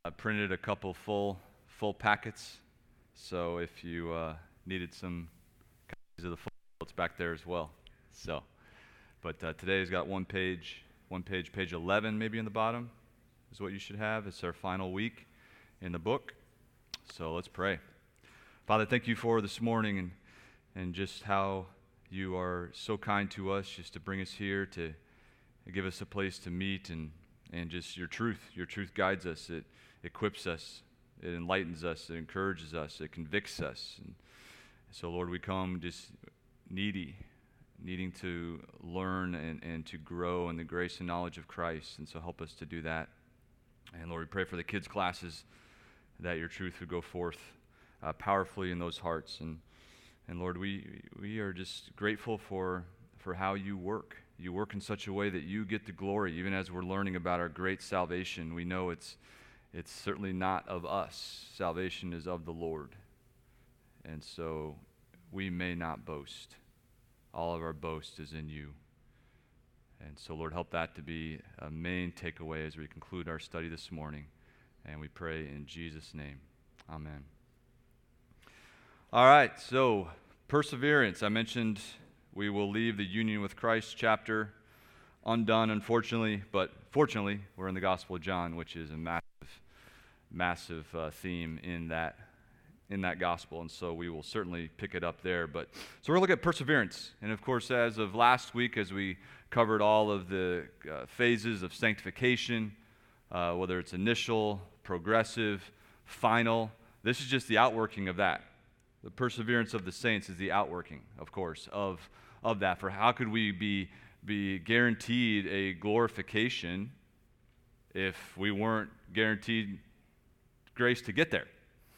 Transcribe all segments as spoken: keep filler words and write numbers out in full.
I printed a couple full full packets, so if you uh, needed some copies of the full, it's back there as well. So, but uh, today's got one page, one page, page eleven maybe in the bottom is what you should have. It's our final week in the book. So let's pray. Father, thank you for this morning and and just how you are so kind to us, just to bring us here to give us a place to meet and and just your truth. Your truth guides us. It equips us. It enlightens us. It encourages us. It convicts us. And so, Lord, we come just needy, needing to learn and, and to grow in the grace and knowledge of Christ. And so help us to do that. And, Lord, we pray for the kids' classes that your truth would go forth uh, powerfully in those hearts. And, and Lord, we we are just grateful for, for how you work. You work in such a way that you get the glory. Even as we're learning about our great salvation, we know it's it's certainly not of us. Salvation is of the Lord. And so we may not boast. All of our boast is in you. And so, Lord, help that to be a main takeaway as we conclude our study this morning. And we pray in Jesus' name. Amen. All right, so perseverance. I mentioned we will leave the union with Christ chapter undone, unfortunately, but fortunately, we're in the Gospel of John, which is a massive, massive uh, theme in that in that gospel, and so we will certainly pick it up there. But so we're going to look at perseverance, and of course, as of last week, as we covered all of the uh, phases of sanctification, uh, whether it's initial, progressive, final, this is just the outworking of that. The perseverance of the saints is the outworking, of course, of of that. For how could we be be guaranteed a glorification if we weren't guaranteed grace to get there?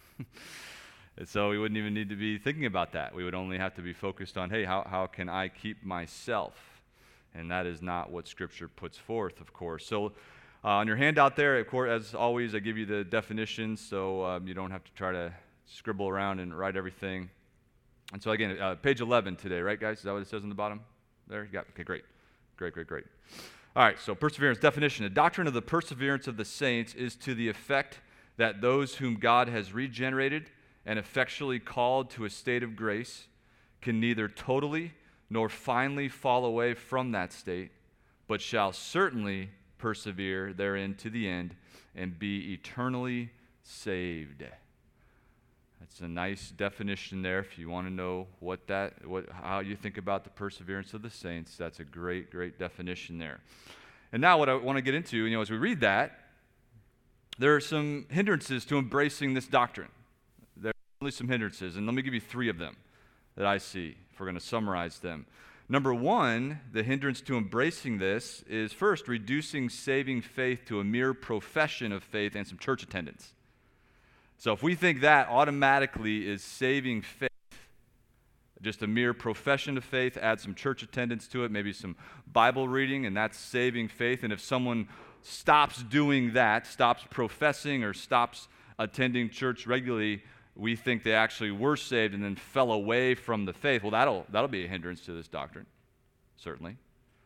And so we wouldn't even need to be thinking about that. We would only have to be focused on, hey, how, how can I keep myself? And that is not what Scripture puts forth, of course. So uh, on your handout there, of course, as always, I give you the definitions, so um, you don't have to try to scribble around and write everything. And so again, uh, page eleven today, right, guys? Is that what it says on the bottom there? You got, okay, great. Great, great, great. All right, so perseverance definition. The doctrine of the perseverance of the saints is to the effect that those whom God has regenerated and effectually called to a state of grace can neither totally nor finally fall away from that state, but shall certainly persevere therein to the end and be eternally saved. That's a nice definition there. If you want to know what that, what, how you think about the perseverance of the saints, that's a great, great definition there. And now, what I want to get into, you know, as we read that, there are some hindrances to embracing this doctrine. There are really some hindrances, and let me give you three of them that I see. If we're going to summarize them, number one, the hindrance to embracing this is first reducing saving faith to a mere profession of faith and some church attendance. So if we think that automatically is saving faith, just a mere profession of faith, add some church attendance to it, maybe some Bible reading, and that's saving faith. And if someone stops doing that, stops professing or stops attending church regularly, we think they actually were saved and then fell away from the faith. Well, that'll that'll be a hindrance to this doctrine, certainly.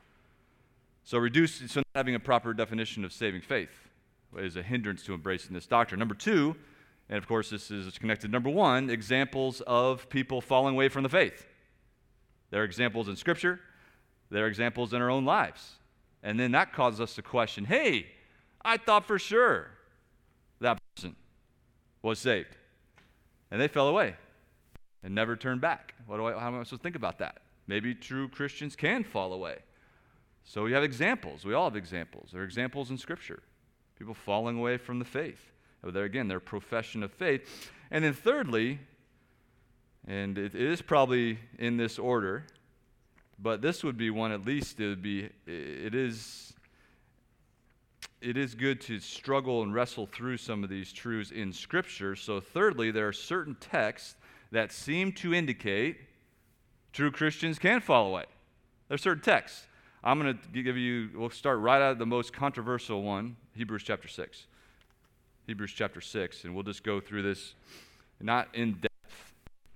So reduce, so not having a proper definition of saving faith is a hindrance to embracing this doctrine. Number two, and of course, this is connected. Number one, examples of people falling away from the faith. There are examples in Scripture. There are examples in our own lives. And then that causes us to question, hey, I thought for sure that person was saved. And they fell away and never turned back. What do I, how am I supposed to think about that? Maybe true Christians can fall away. So we have examples. We all have examples. There are examples in Scripture. People falling away from the faith. There again, their profession of faith. And then thirdly, and it is probably in this order, but this would be one at least, it would be, it is, it is good to struggle and wrestle through some of these truths in Scripture. So thirdly, there are certain texts that seem to indicate true Christians can fall away. There are certain texts. I'm going to give you, we'll start right out of the most controversial one, Hebrews chapter six. Hebrews chapter six, and we'll just go through this, not in depth,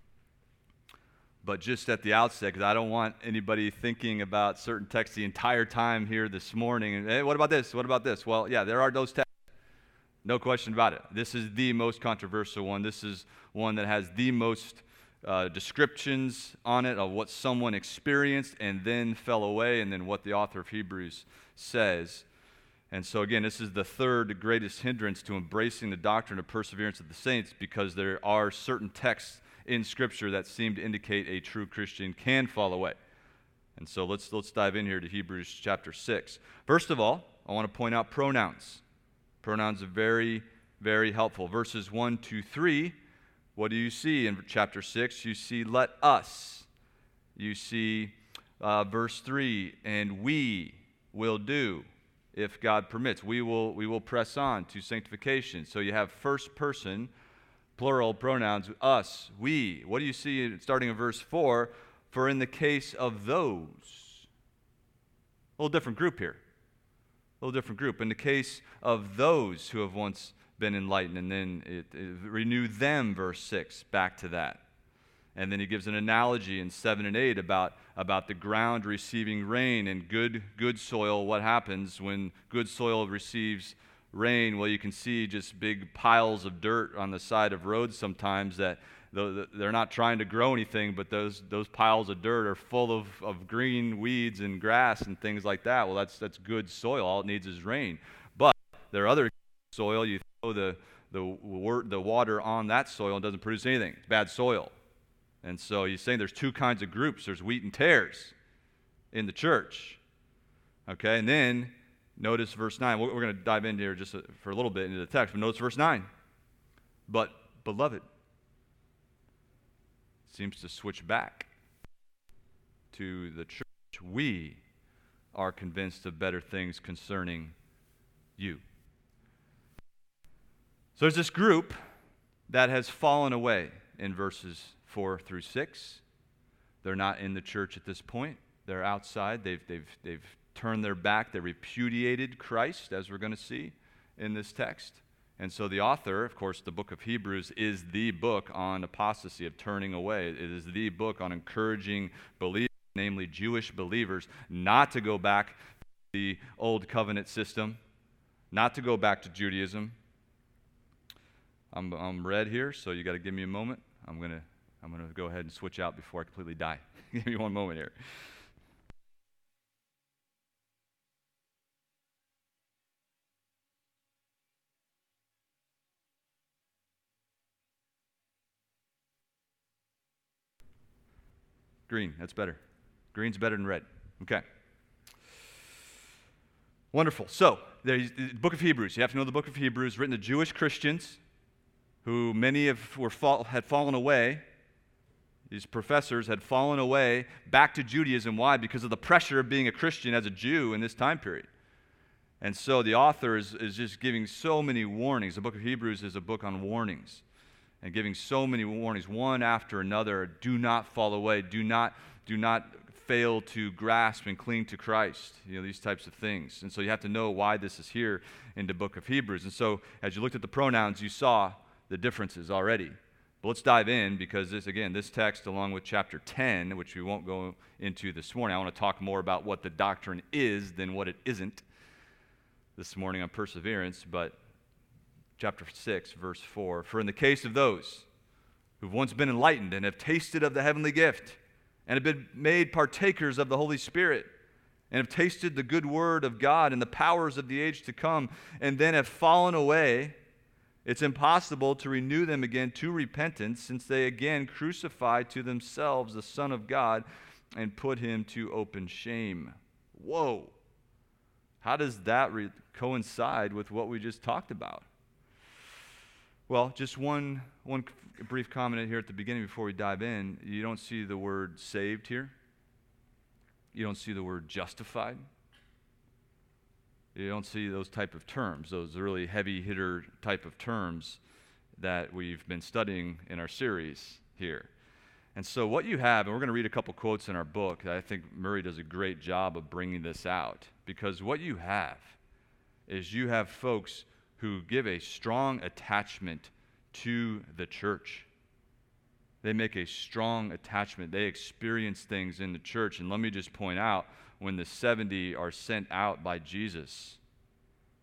but just at the outset, because I don't want anybody thinking about certain texts the entire time here this morning. And hey, what about this? What about this? Well, yeah, there are those texts. No question about it. This is the most controversial one. This is one that has the most uh, descriptions on it of what someone experienced and then fell away, and then what the author of Hebrews says. And so again, this is the third greatest hindrance to embracing the doctrine of perseverance of the saints, because there are certain texts in Scripture that seem to indicate a true Christian can fall away. And so let's let's dive in here to Hebrews chapter six. First of all, I want to point out pronouns. Pronouns are very, very helpful. Verses one to three, what do you see in chapter six? You see, let us. You see, uh, verse three, and we will do, if God permits. We will, we will press on to sanctification. So you have first person, plural pronouns, us, we. What do you see starting in verse four? For in the case of those, a little different group here. A little different group. In the case of those who have once been enlightened, and then it, it renew them, verse six, back to that. And then he gives an analogy in seven and eight about, about the ground receiving rain and good, good soil. What happens when good soil receives rain? Well, you can see just big piles of dirt on the side of roads sometimes that they're not trying to grow anything, but those those piles of dirt are full of, of green weeds and grass and things like that. Well, that's that's good soil. All it needs is rain. But there are other soil, you throw the the the water on that soil and it doesn't produce anything. It's bad soil. And so he's saying there's two kinds of groups. There's wheat and tares in the church. Okay, and then notice verse nine. We're going to dive in here just for a little bit into the text, but notice verse nine. But, beloved, seems to switch back to the church. We are convinced of better things concerning you. So there's this group that has fallen away in verses four through six. They're not in the church at this point. They're outside. They've, they've, they've turned their back. They repudiated Christ, as we're going to see in this text. And so the author, of course, the book of Hebrews is the book on apostasy, of turning away. It is the book on encouraging believers, namely Jewish believers, not to go back to the old covenant system, not to go back to Judaism. I'm, I'm red here, so you got to give me a moment. I'm going to I'm going to go ahead and switch out before I completely die. Give me one moment here. Green, that's better. Green's better than red. Okay. Wonderful. So, there's the book of Hebrews. You have to know the book of Hebrews, written to Jewish Christians who many of were fall, had fallen away. These professors had fallen away back to Judaism. Why? Because of the pressure of being a Christian as a Jew in this time period. And so the author is, is just giving so many warnings. The book of Hebrews is a book on warnings, and giving so many warnings, one after another. Do not fall away. Do not, do not fail to grasp and cling to Christ. You know, these types of things. And so you have to know why this is here in the book of Hebrews. And so as you looked at the pronouns, you saw the differences already. But let's dive in, because this, again, this text, along with chapter ten, which we won't go into this morning, I want to talk more about what the doctrine is than what it isn't this morning on perseverance. But chapter six, verse four, for in the case of those who've once been enlightened and have tasted of the heavenly gift and have been made partakers of the Holy Spirit and have tasted the good word of God and the powers of the age to come, and then have fallen away, it's impossible to renew them again to repentance, since they again crucified to themselves the Son of God and put him to open shame. Whoa. How does that re- coincide with what we just talked about? Well, just one, one brief comment here at the beginning before we dive in. You don't see the word saved here. You don't see the word justified. You don't see those type of terms, those really heavy hitter type of terms that we've been studying in our series here. And so what you have, and we're going to read a couple quotes in our book. I think Murray does a great job of bringing this out, because what you have is you have folks who give a strong attachment to the church. They make a strong attachment. They experience things in the church. And let me just point out, when the seventy are sent out by Jesus,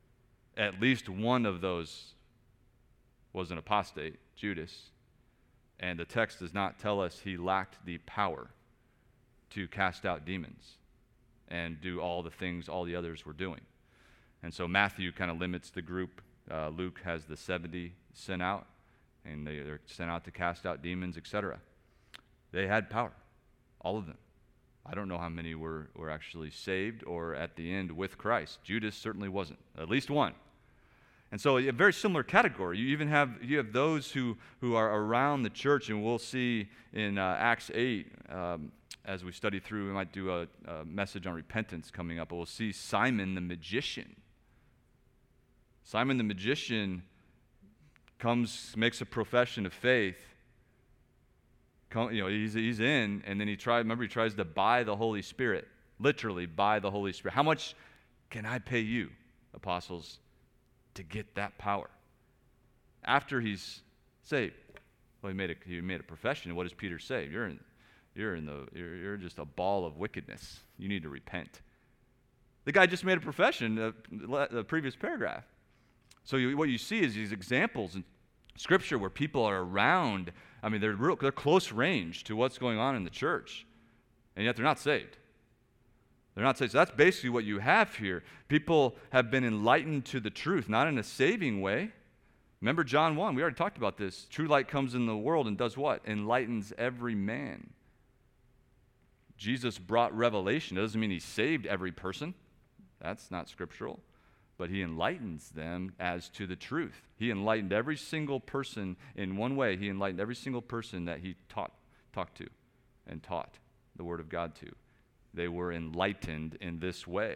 At least one of those was an apostate, Judas. And the text does not tell us he lacked the power to cast out demons and do all the things all the others were doing. And so Matthew kind of limits the group. Uh, Luke has the seventy sent out, and they, they're sent out to cast out demons, et cetera. They had power, all of them. I don't know how many were, were actually saved or at the end with Christ. Judas certainly wasn't, at least one. And so a very similar category. You even have you have those who, who are around the church, and we'll see in uh, Acts eight, um, as we study through, we might do a, a message on repentance coming up, but we'll see Simon the magician. Simon the magician comes, makes a profession of faith. Come, you know, he's, he's in, and then he tries, remember, he tries to buy the Holy Spirit, literally buy the Holy Spirit. How much can I pay you, apostles, to get that power? After he's saved. Well, he made a, he made a profession. What does Peter say? You're in, you're in the, you're, you're just a ball of wickedness. You need to repent. The guy just made a profession, uh, the previous paragraph. So you, what you see is these examples in Scripture where people are around. I mean, they're real, they're close range to what's going on in the church, and yet they're not saved. They're not saved. So that's basically what you have here. People have been enlightened to the truth, not in a saving way. Remember John one, we already talked about this. True light comes in the world and does what? Enlightens every man. Jesus brought revelation. It doesn't mean he saved every person. That's not scriptural. But he enlightens them as to the truth. He enlightened every single person in one way. He enlightened every single person that he taught, talked to and taught the Word of God to. They were enlightened in this way.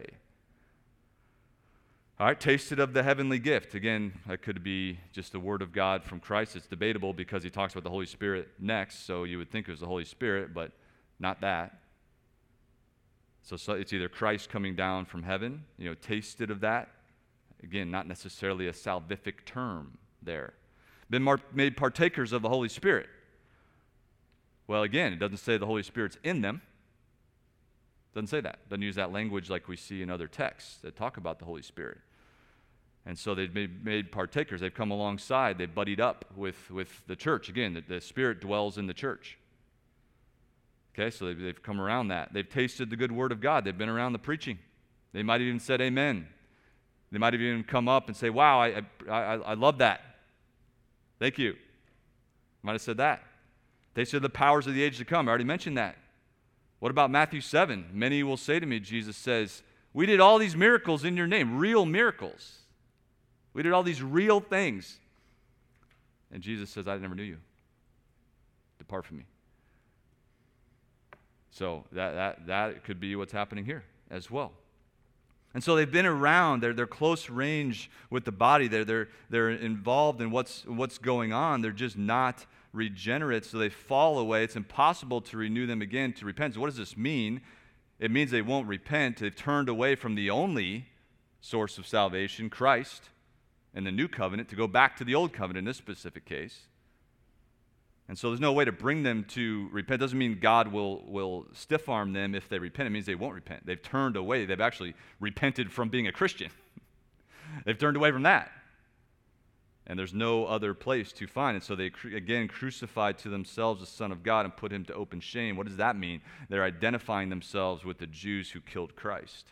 All right, tasted of the heavenly gift. Again, that could be just the Word of God from Christ. It's debatable because he talks about the Holy Spirit next, so you would think it was the Holy Spirit, but not that. So, so it's either Christ coming down from heaven, you know, tasted of that. Again, not necessarily a salvific term there. Been mar- made partakers of the Holy Spirit. Well, again, it doesn't say the Holy Spirit's in them. Doesn't say that. Doesn't use that language like we see in other texts that talk about the Holy Spirit. And so they've made, made partakers. They've come alongside. They've buddied up with, with the church. Again, the, the Spirit dwells in the church. Okay, so they've, they've come around that. They've tasted the good word of God. They've been around the preaching. They might have even said amen. They might have even come up and say, wow, I, I, I, I love that. Thank you. Might have said that. They said the powers of the age to come. I already mentioned that. What about Matthew seven? Many will say to me, Jesus says, we did all these miracles in your name, real miracles. We did all these real things. And Jesus says, I never knew you. Depart from me. So that, that, that could be what's happening here as well. And so they've been around, they're, they're close range with the body, they're, they're, they're involved in what's, what's going on, they're just not regenerate, so they fall away. It's impossible to renew them again to repent. So what does this mean? It means they won't repent. They've turned away from the only source of salvation, Christ, and the new covenant, to go back to the old covenant in this specific case. And so there's no way to bring them to repent. It doesn't mean God will, will stiff-arm them if they repent. It means they won't repent. They've turned away. They've actually repented from being a Christian. They've turned away from that. And there's no other place to find it. So they, again, crucified to themselves the Son of God and put him to open shame. What does that mean? They're identifying themselves with the Jews who killed Christ.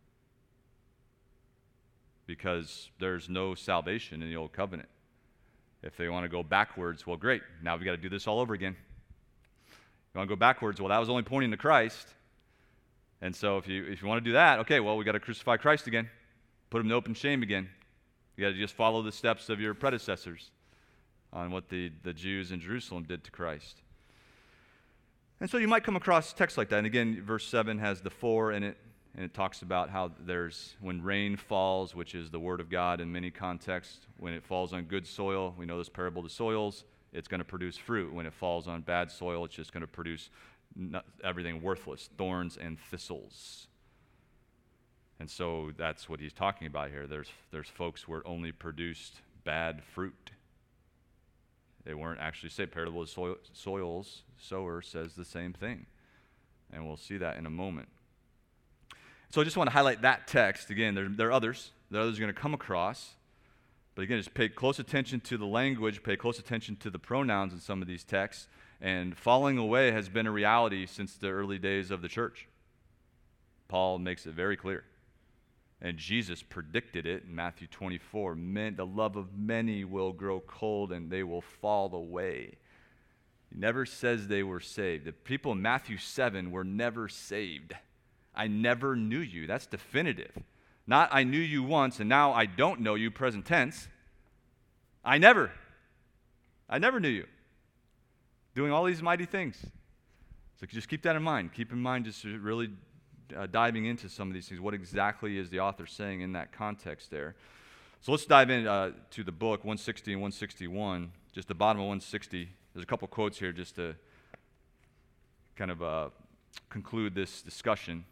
Because there's no salvation in the old covenant. If they want to go backwards, well, great. Now we've got to do this all over again. You want to go backwards? Well, that was only pointing to Christ. And so if you if you want to do that, okay, well, we've got to crucify Christ again. Put him to open shame again. You got to just follow the steps of your predecessors on what the, the Jews in Jerusalem did to Christ. And so you might come across texts like that. And again, verse seven has the for in it. And it talks about how there's, when rain falls, which is the word of God in many contexts, when it falls on good soil, we know this parable of the soils, it's going to produce fruit. When it falls on bad soil, it's just going to produce not, everything worthless, thorns and thistles. And so that's what he's talking about here. There's, there's folks where it only produced bad fruit. They weren't actually saved. Parable of soil, soils, sower says the same thing. And we'll see that in a moment. So I just want to highlight that text. Again, there, there are others. that others are going to come across. But again, just pay close attention to the language, pay close attention to the pronouns in some of these texts, and falling away has been a reality since the early days of the church. Paul makes it very clear. And Jesus predicted it in Matthew twenty-four. Men, the love of many will grow cold and they will fall away. He never says they were saved. The people in Matthew seven were never saved. I never knew you. That's definitive. Not I knew you once and now I don't know you, present tense. I never. I never knew you. Doing all these mighty things. So just keep that in mind. Keep in mind just really uh, diving into some of these things. What exactly is the author saying in that context there? So let's dive in uh, to the book, one sixty and one sixty-one. Just the bottom of one sixty. There's a couple quotes here just to kind of uh, conclude this discussion.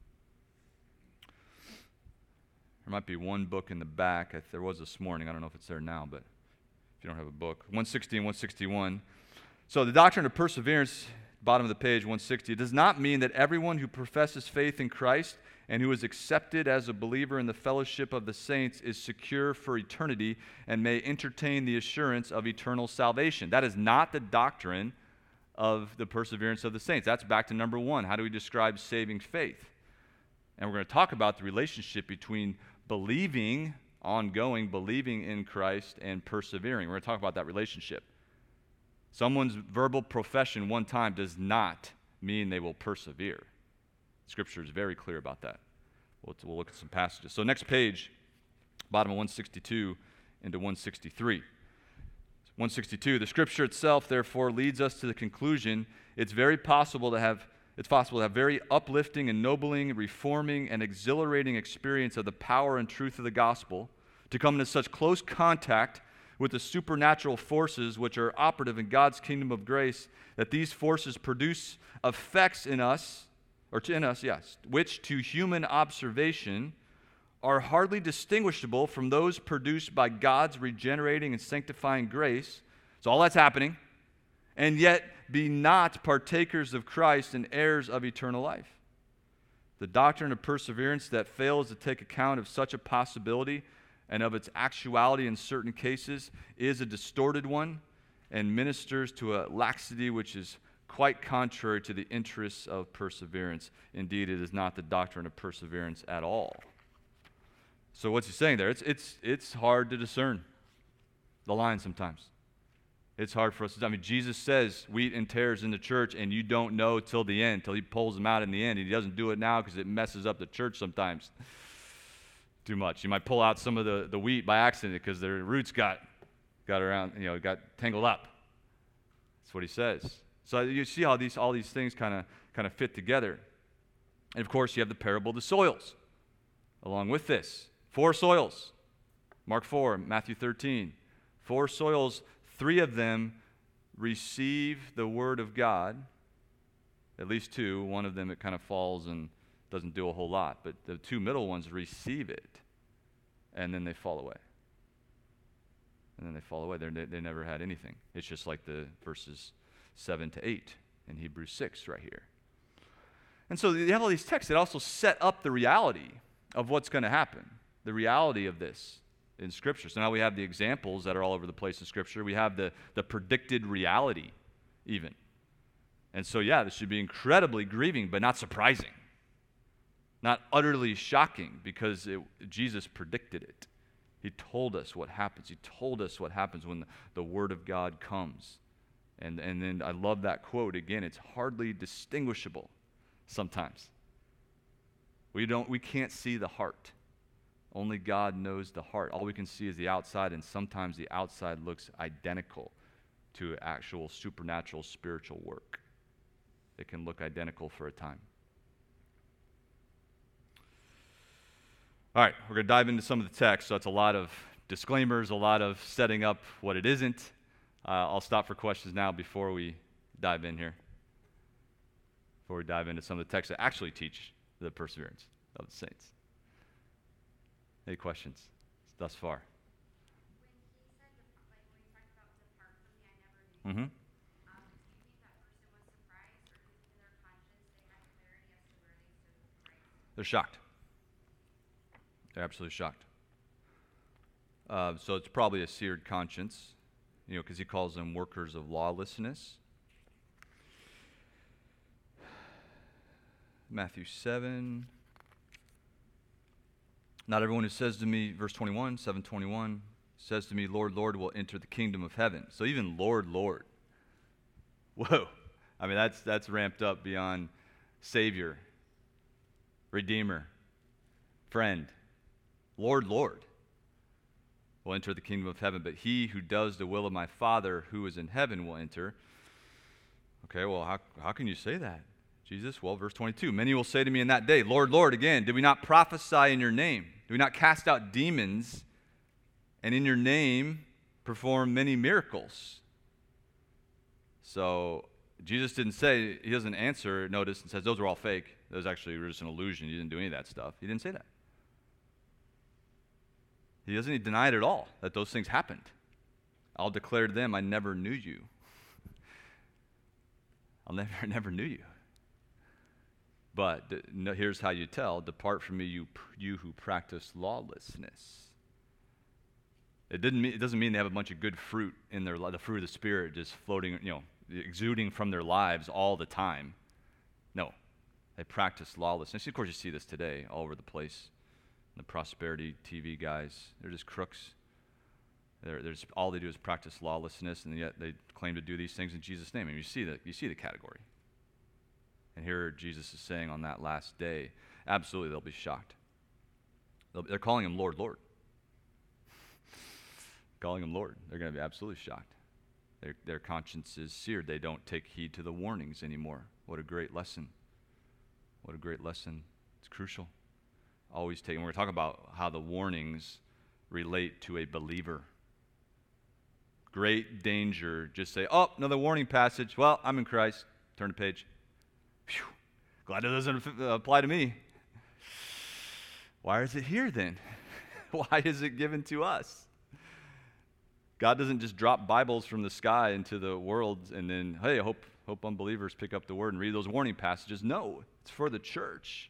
There might be one book in the back. If there was this morning. I don't know if it's there now, but if you don't have a book. one sixty and one sixty-one. So the doctrine of perseverance, bottom of the page, one sixty, it does not mean that everyone who professes faith in Christ and who is accepted as a believer in the fellowship of the saints is secure for eternity and may entertain the assurance of eternal salvation. That is not the doctrine of the perseverance of the saints. That's back to number one. How do we describe saving faith? And we're going to talk about the relationship between believing, ongoing, believing in Christ and persevering. We're going to talk about that relationship. Someone's verbal profession one time does not mean they will persevere. Scripture is very clear about that. We'll, we'll look at some passages. So next page, bottom of one sixty-two into one sixty-three. one sixty-two, the Scripture itself, therefore, leads us to the conclusion it's very possible to have It's possible to have very uplifting, ennobling, reforming, and exhilarating experience of the power and truth of the gospel, to come into such close contact with the supernatural forces which are operative in God's kingdom of grace, that these forces produce effects in us, or to in us, yes, which to human observation are hardly distinguishable from those produced by God's regenerating and sanctifying grace. So all that's happening, and yet be not partakers of Christ and heirs of eternal life. The doctrine of perseverance that fails to take account of such a possibility and of its actuality in certain cases is a distorted one and ministers to a laxity which is quite contrary to the interests of perseverance. Indeed, it is not the doctrine of perseverance at all. So what's he saying there? It's, it's, it's hard to discern the line sometimes. It's hard for us to, I mean, Jesus says wheat and tares in the church, and you don't know till the end, till he pulls them out in the end. And he doesn't do it now because it messes up the church sometimes too much. You might pull out some of the, the wheat by accident because their roots got got around, you know, got tangled up. That's what he says. So you see how these all these things kind of kind of fit together. And of course, you have the parable of the soils along with this. Four soils. Mark four, Matthew thirteen. Four soils. Three of them receive the word of God, at least two. One of them, it kind of falls and doesn't do a whole lot. But the two middle ones receive it, and then they fall away. And then they fall away. They're, they they never had anything. It's just like the verses seven to eight in Hebrews six right here. And so you have all these texts that also set up the reality of what's going to happen, the reality of this in Scripture. So now we have the examples that are all over the place in Scripture. We have the, the predicted reality even. And so, yeah, this should be incredibly grieving, but not surprising. Not utterly shocking, because it, Jesus predicted it. He told us what happens. He told us what happens when the, the Word of God comes. And, and then I love that quote again. It's hardly distinguishable sometimes. We don't. We can't see the heart. Only God knows the heart. All we can see is the outside, and sometimes the outside looks identical to actual supernatural spiritual work. It can look identical for a time. All right, we're going to dive into some of the text. So it's a lot of disclaimers, a lot of setting up what it isn't. Uh, I'll stop for questions now before we dive in here. Before we dive into some of the texts that actually teach the perseverance of the saints. Any questions thus far? When he said, like, when he talked about depart from me, I never knew. Mm-hmm. Um, do you think that person was surprised, or in their conscience they had clarity as to where they stood with Christ? They're shocked. They're absolutely shocked. Uh, so it's probably a seared conscience, you know, because he calls them workers of lawlessness. Matthew seven. Not everyone who says to me, verse twenty-one, seven twenty-one, says to me, Lord, Lord, will enter the kingdom of heaven. So even Lord, Lord. Whoa. I mean, that's that's ramped up beyond Savior, Redeemer, friend. Lord, Lord will enter the kingdom of heaven, but he who does the will of my Father who is in heaven will enter. Okay, well, how, how can you say that, Jesus? Well, verse twenty-two, many will say to me in that day, Lord, Lord, again, did we not prophesy in your name? Did we not cast out demons and in your name perform many miracles? So Jesus didn't say, he doesn't answer, notice, and says, those are all fake. Those actually were just an illusion. You didn't do any of that stuff. He didn't say that. He doesn't deny it at all, that those things happened. I'll declare to them, I never knew you. I'll never, never knew you. But th- no, here's how you tell, depart from me, you, you who practice lawlessness. It, didn't mean, it doesn't mean they have a bunch of good fruit in their life, the fruit of the Spirit just floating, you know, exuding from their lives all the time. No, they practice lawlessness. Of course, you see this today all over the place. The prosperity T V guys, they're just crooks. They're, they're just, all they do is practice lawlessness, and yet they claim to do these things in Jesus' name. And you see the, you see the category. And here Jesus is saying on that last day, absolutely they'll be shocked. They'll, they're calling him Lord, Lord. calling him Lord. They're going to be absolutely shocked. Their, their conscience is seared. They don't take heed to the warnings anymore. What a great lesson. What a great lesson. It's crucial. Always take, and we're going to talk about how the warnings relate to a believer. Great danger. Just say, oh, another warning passage. Well, I'm in Christ. Turn the page. Phew. Glad it doesn't apply to me. Why is it here then? Why is it given to us? God doesn't just drop Bibles from the sky into the world and then, hey, I hope, hope unbelievers pick up the word and read those warning passages. No, it's for the church.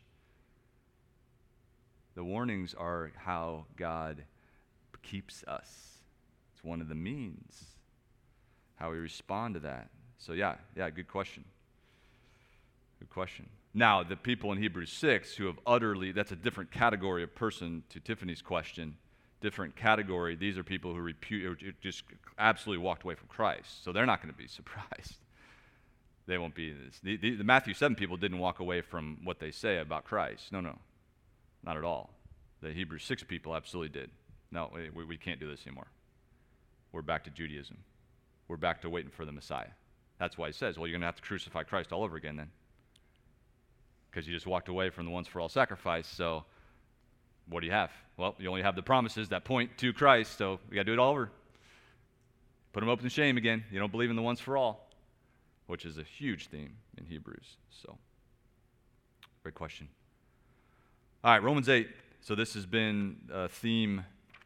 The warnings are how God keeps us. It's one of the means, how we respond to that. So yeah, yeah, good question. Good question. Now, the people in Hebrews six who have utterly, that's a different category of person to Tiffany's question, different category. These are people who repu- who just absolutely walked away from Christ. So they're not going to be surprised. They won't be. This. The, the, the Matthew seven people didn't walk away from what they say about Christ. No, no. Not at all. The Hebrews six people absolutely did. No, we, we can't do this anymore. We're back to Judaism. We're back to waiting for the Messiah. That's why he says, well, you're going to have to crucify Christ all over again then. Because you just walked away from the once for all sacrifice, so what do you have? Well, you only have the promises that point to Christ, so we got to do it all over. Put them open to shame again. You don't believe in the once for all, which is a huge theme in Hebrews. So, great question. All right, Romans eight. So this has been a theme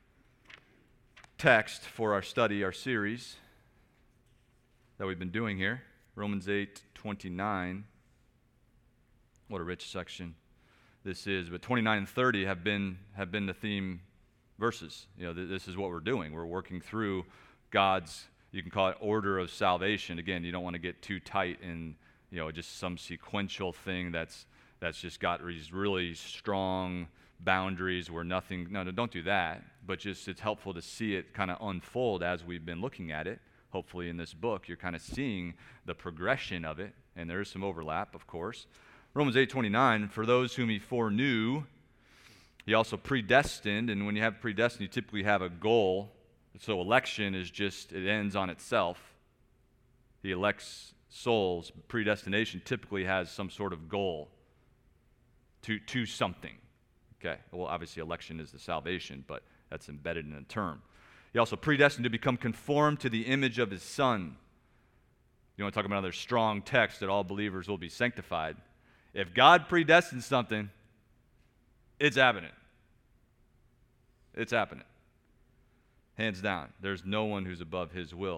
text for our study, our series that we've been doing here. Romans eight twenty-nine. What a rich section this is. But twenty-nine and thirty have been have been the theme verses. You know, th- this is what we're doing. We're working through God's, you can call it order of salvation. Again, you don't want to get too tight in, you know, just some sequential thing that's that's just got these really strong boundaries where nothing, no, no, don't do that. But just it's helpful to see it kind of unfold as we've been looking at it. Hopefully in this book, you're kind of seeing the progression of it. And there is some overlap, of course. Romans eight twenty-nine, for those whom he foreknew, he also predestined. And when you have predestined, you typically have a goal. So election is just, it ends on itself. He elects souls. Predestination typically has some sort of goal to, to something. Okay, well, obviously election is the salvation, but that's embedded in the term. He also predestined to become conformed to the image of his Son. You want to talk about another strong text that all believers will be sanctified. If God predestines something, it's happening. It's happening. Hands down. There's no one who's above his will.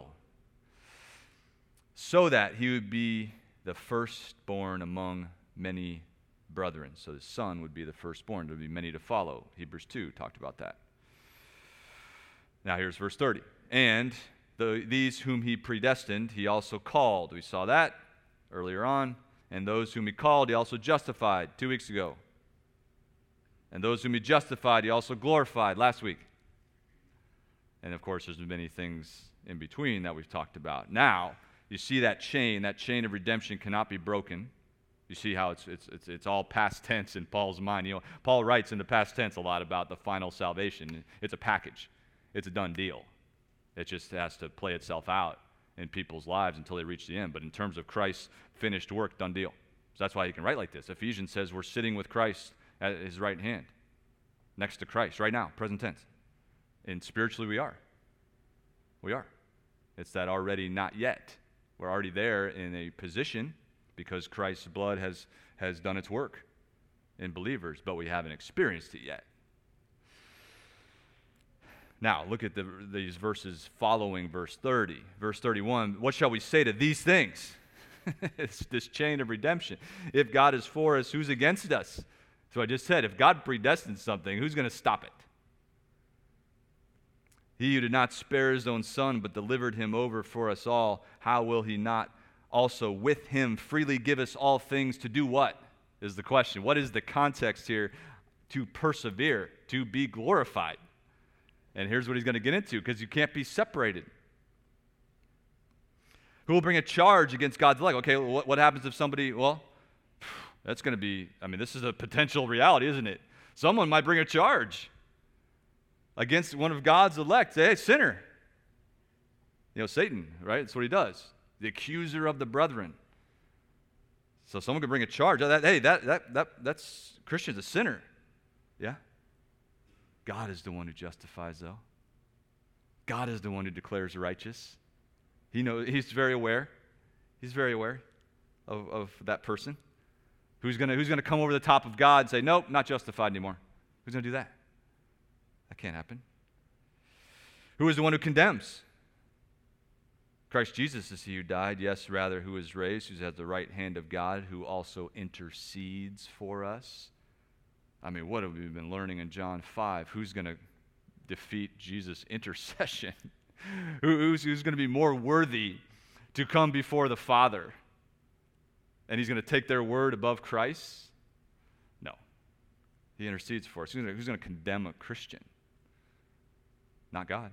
So that he would be the firstborn among many brethren. So the Son would be the firstborn. There would be many to follow. Hebrews two talked about that. Now here's verse thirty. And the, these whom he predestined, he also called. We saw that earlier on. And those whom he called, he also justified two weeks ago. And those whom he justified, he also glorified last week. And of course, there's many things in between that we've talked about. Now, you see that chain, that chain of redemption cannot be broken. You see how it's it's it's, it's all past tense in Paul's mind. You know, Paul writes in the past tense a lot about the final salvation. It's a package. It's a done deal. It just has to play itself out in people's lives until they reach the end. But in terms of Christ's finished work, done deal. So that's why he can write like this. Ephesians says we're sitting with Christ at his right hand, next to Christ, right now, present tense. And spiritually we are. We are. It's that already not yet. We're already there in a position because Christ's blood has, has done its work in believers, but we haven't experienced it yet. Now, look at the, these verses following verse thirty. Verse thirty-one, what shall we say to these things? It's this chain of redemption. If God is for us, who's against us? So I just said, if God predestined something, who's going to stop it? He who did not spare his own son, but delivered him over for us all, how will he not also with him freely give us all things to do what? Is the question. What is the context here? To persevere, to be glorified. And here's what he's going to get into, because you can't be separated. Who will bring a charge against God's elect? Okay, what, what happens if somebody, well, that's going to be, I mean, this is a potential reality, isn't it? Someone might bring a charge against one of God's elect. Say, hey, sinner. You know, Satan, right? That's what he does. The accuser of the brethren. So someone could bring a charge. That, hey, that, that, that, that's Christian's a sinner. Yeah? God is the one who justifies, though. God is the one who declares righteous. He knows, he's very aware. He's very aware of, of that person. Who's going to who's gonna come over the top of God and say, nope, not justified anymore? Who's going to do that? That can't happen. Who is the one who condemns? Christ Jesus is he who died, yes, rather, who is raised, who's at the right hand of God, who also intercedes for us. I mean, what have we been learning in John five? Who's going to defeat Jesus' intercession? Who, who's who's going to be more worthy to come before the Father? And he's going to take their word above Christ? No. He intercedes for us. Who's going to, who's going to condemn a Christian? Not God.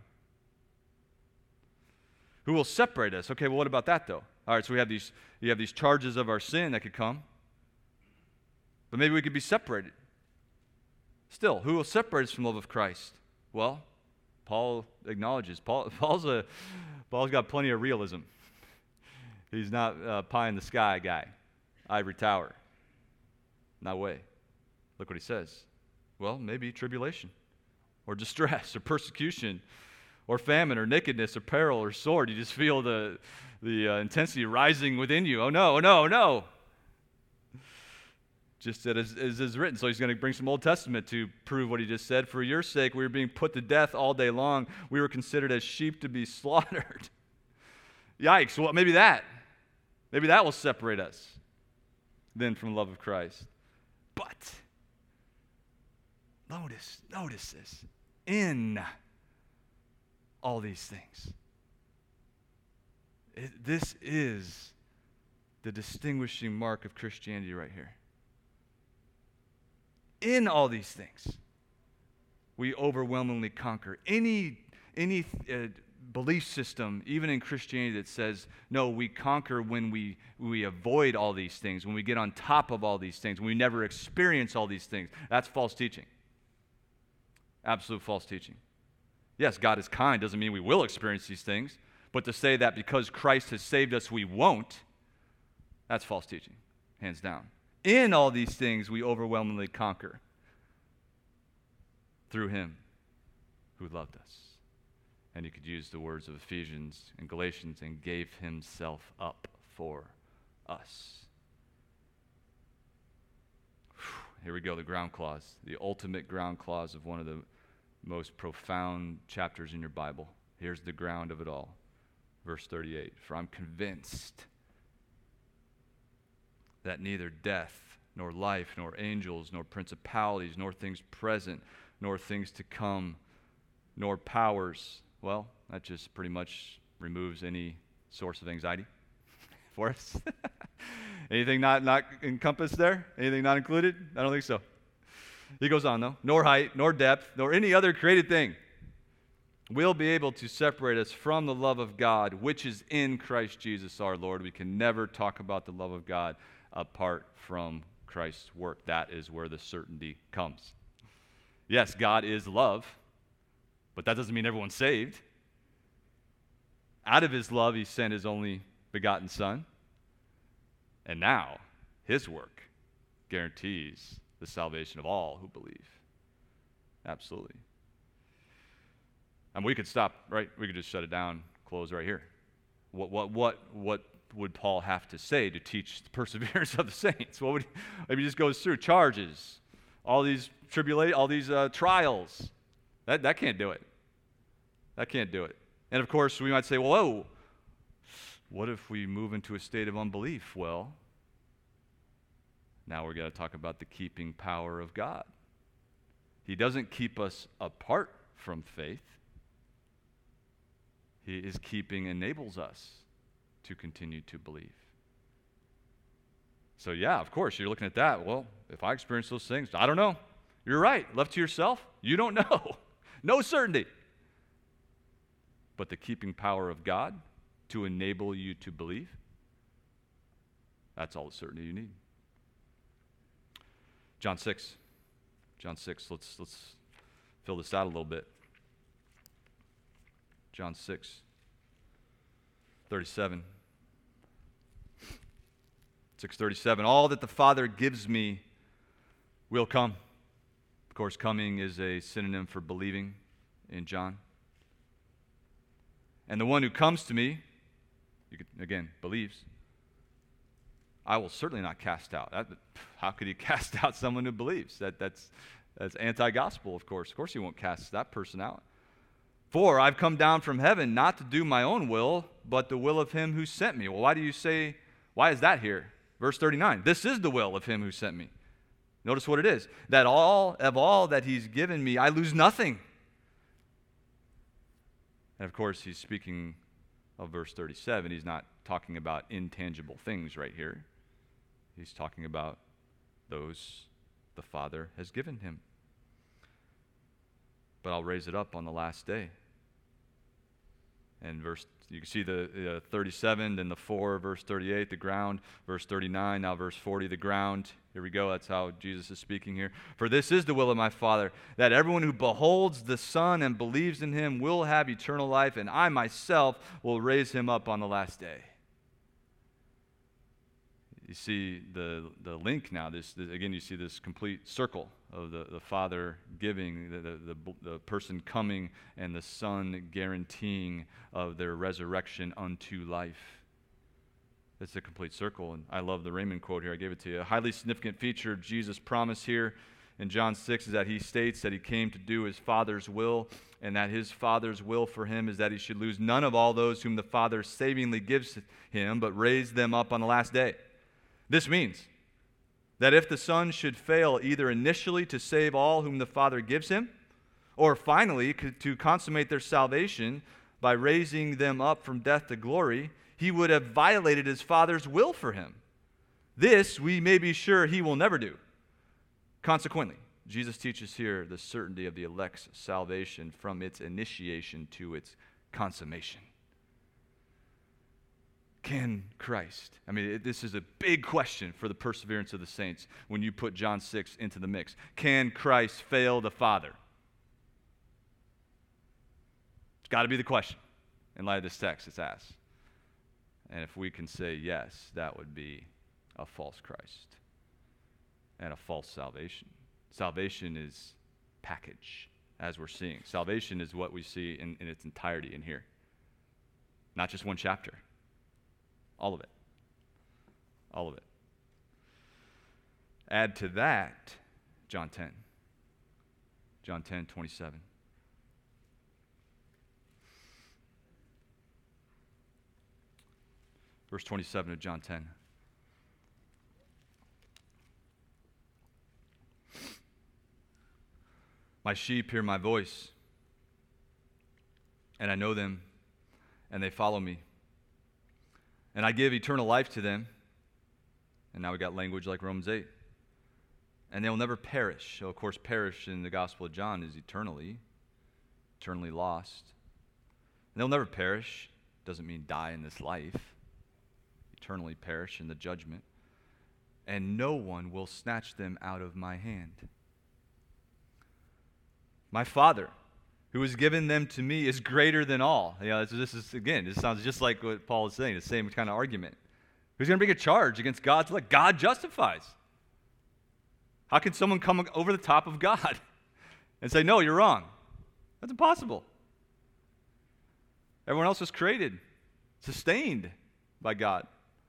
Who will separate us? Okay, well, what about that, though? All right, so we have these, you have these charges of our sin that could come. But maybe we could be separated. Still, who will separate us from the love of Christ? Well, Paul acknowledges. Paul, Paul's, a, Paul's got plenty of realism. He's not a pie in the sky guy, ivory tower. No way. Look what he says. Well, maybe tribulation, or distress, or persecution, or famine, or nakedness, or peril, or sword. You just feel the, the uh, intensity rising within you. Oh no, oh no, oh no. Just as is written. So he's going to bring some Old Testament to prove what he just said. For your sake, we were being put to death all day long. We were considered as sheep to be slaughtered. Yikes. Well, maybe that. Maybe that will separate us then from the love of Christ. But notice, notice this. In all these things. It, this is the distinguishing mark of Christianity right here. In all these things, we overwhelmingly conquer. Any, any uh, belief system, even in Christianity, that says, no, we conquer when we, we avoid all these things, when we get on top of all these things, when we never experience all these things, that's false teaching. Absolute false teaching. Yes, God is kind, doesn't mean we will experience these things, but to say that because Christ has saved us, we won't, that's false teaching, hands down. In all these things, we overwhelmingly conquer through him who loved us. And you could use the words of Ephesians and Galatians, and gave himself up for us. Whew. Here we go, the ground clause, the ultimate ground clause of one of the most profound chapters in your Bible. Here's the ground of it all. Verse thirty-eight, for I'm convinced that neither death, nor life, nor angels, nor principalities, nor things present, nor things to come, nor powers. Well, that just pretty much removes any source of anxiety for us. Anything not, not encompassed there? Anything not included? I don't think so. He goes on, though. Nor height, nor depth, nor any other created thing will be able to separate us from the love of God, which is in Christ Jesus our Lord. We can never talk about the love of God apart from Christ's work. That is where the certainty comes. Yes, God is love, but that doesn't mean everyone's saved. Out of his love, he sent his only begotten Son. And now, his work guarantees the salvation of all who believe. Absolutely. And we could stop, right? We could just shut it down, close right here. What, what, what, what would Paul have to say to teach the perseverance of the saints? What would he, maybe he just goes through charges, all these tribulations, all these uh, trials. That, that can't do it. That can't do it. And of course, we might say, well, whoa, what if we move into a state of unbelief? Well, now we're going to talk about the keeping power of God. He doesn't keep us apart from faith. He is keeping, enables us to continue to believe. So yeah, of course, you're looking at that. Well, if I experience those things, I don't know. You're right. Left to yourself, you don't know. No certainty. But the keeping power of God to enable you to believe, that's all the certainty you need. John six. John six, let's, let's fill this out a little bit. John six, thirty-seven. six thirty-seven, all that the Father gives me will come. Of course, coming is a synonym for believing in John. And the one who comes to me, you could, again, believes, I will certainly not cast out. That, how could he cast out someone who believes? That, that's, that's anti-gospel, of course. Of course he won't cast that person out. For I've come down from heaven not to do my own will, but the will of him who sent me. Well, why do you say, why is that here? Verse thirty-nine, this is the will of him who sent me. Notice what it is. That all of all that he's given me, I lose nothing. And of course, he's speaking of verse thirty-seven. He's not talking about intangible things right here. He's talking about those the Father has given him. But I'll raise it up on the last day. And verse, you can see the uh, thirty-seven, then the four, verse thirty-eight, the ground, verse thirty-nine, now verse forty, the ground. Here we go, that's how Jesus is speaking here. For this is the will of my Father, that everyone who beholds the Son and believes in him will have eternal life, and I myself will raise him up on the last day. You see the, the link now, this, this again, you see this complete circle of the, the Father giving, the, the, the, the person coming, and the Son guaranteeing of their resurrection unto life. It's a complete circle, and I love the Raymond quote here. I gave it to you. A highly significant feature of Jesus' promise here in John six is that he states that he came to do his Father's will, and that his Father's will for him is that he should lose none of all those whom the Father savingly gives him, but raise them up on the last day. This means that if the Son should fail either initially to save all whom the Father gives him, or finally to consummate their salvation by raising them up from death to glory, he would have violated his Father's will for him. This we may be sure he will never do. Consequently, Jesus teaches here the certainty of the elect's salvation from its initiation to its consummation. Can Christ? I mean, it, this is a big question for the perseverance of the saints when you put John six into the mix. Can Christ fail the Father? It's got to be the question in light of this text it's asked. And if we can say yes, that would be a false Christ and a false salvation. Salvation is package, as we're seeing. Salvation is what we see in, in its entirety in here. Not just one chapter. All of it. All of it. Add to that John ten. John ten, twenty-seven. Verse twenty-seven of John ten. My sheep hear my voice, and I know them, and they follow me. And I give eternal life to them. And now we got language like Romans eight. And they'll never perish. So, of course, perish in the Gospel of John is eternally, eternally lost. And they'll never perish. Doesn't mean die in this life. Eternally perish in the judgment. And no one will snatch them out of my hand. My Father, who has given them to me, is greater than all. You know, this, this is, again, this sounds just like what Paul is saying, the same kind of argument. Who's going to bring a charge against God's elect? God justifies. How can someone come over the top of God and say, no, you're wrong? That's impossible. Everyone else was created, sustained by God.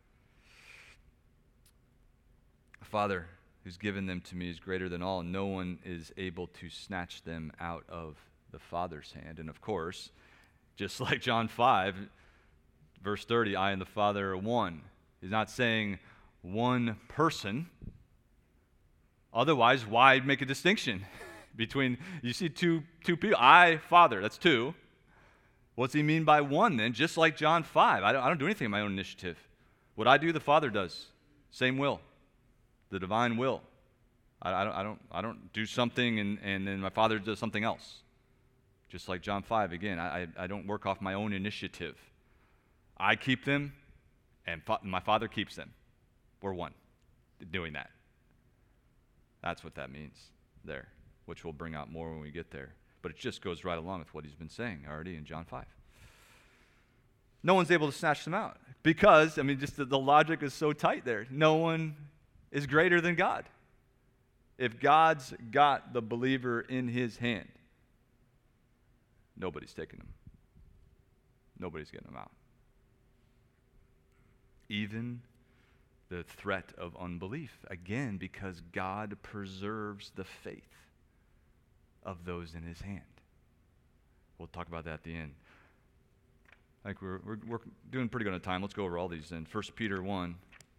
The Father who's given them to me is greater than all, and no one is able to snatch them out of the Father's hand. And of course, just like John five, verse thirty, I and the Father are one. He's not saying one person. Otherwise, why make a distinction between, you see two, two people, I, Father, that's two. What's he mean by one then? Just like John five. I don't, I don't do anything in my own initiative. What I do, the Father does. Same will. The divine will. I, I, don't, I, don't, I don't do something and, and then my Father does something else. Just like John five, again, I, I don't work off my own initiative. I keep them, and fa- my Father keeps them. We're one, doing that. That's what that means there, which we'll bring out more when we get there. But it just goes right along with what he's been saying already in John five. No one's able to snatch them out because, I mean, just the, the logic is so tight there. No one is greater than God. If God's got the believer in his hand, nobody's taking them. Nobody's getting them out. Even the threat of unbelief. Again, because God preserves the faith of those in his hand. We'll talk about that at the end. I think we're, we're, we're doing pretty good on time. Let's go over all these then. First Peter one.